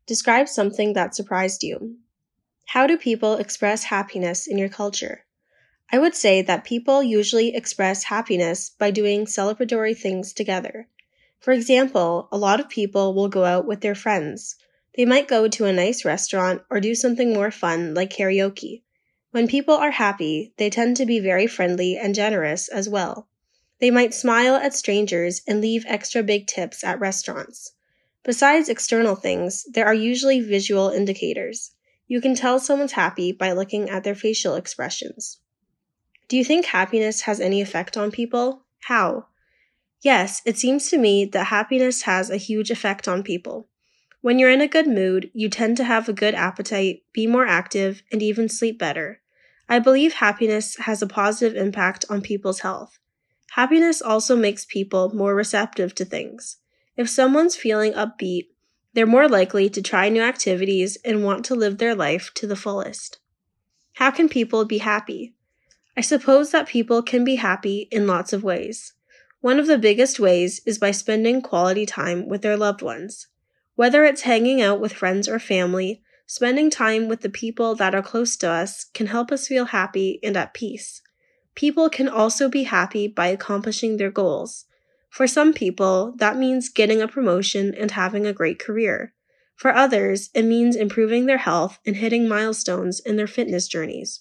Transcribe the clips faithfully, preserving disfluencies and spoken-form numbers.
Describe something that surprised you. How do people express happiness in your culture? I would say that people usually express happiness by doing celebratory things together. For example, a lot of people will go out with their friends. They might go to a nice restaurant or do something more fun like karaoke. When people are happy, they tend to be very friendly and generous as well. They might smile at strangers and leave extra big tips at restaurants. Besides external things, there are usually visual indicators. You can tell someone's happy by looking at their facial expressions. Do you think happiness has any effect on people? How? Yes, it seems to me that happiness has a huge effect on people. When you're in a good mood, you tend to have a good appetite, be more active, and even sleep better. I believe happiness has a positive impact on people's health. Happiness also makes people more receptive to things. If someone's feeling upbeat, they're more likely to try new activities and want to live their life to the fullest. How can people be happy? I suppose that people can be happy in lots of ways. One of the biggest ways is by spending quality time with their loved ones. Whether it's hanging out with friends or family, spending time with the people that are close to us can help us feel happy and at peace. People can also be happy by accomplishing their goals. For some people, that means getting a promotion and having a great career. For others, it means improving their health and hitting milestones in their fitness journeys.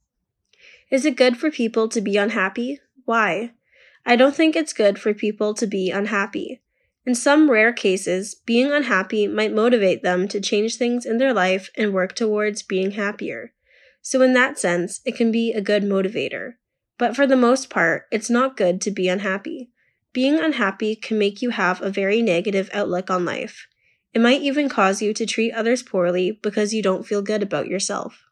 Is it good for people to be unhappy? Why? I don't think it's good for people to be unhappy. In some rare cases, being unhappy might motivate them to change things in their life and work towards being happier. So in that sense, it can be a good motivator. But for the most part, it's not good to be unhappy. Being unhappy can make you have a very negative outlook on life. It might even cause you to treat others poorly because you don't feel good about yourself.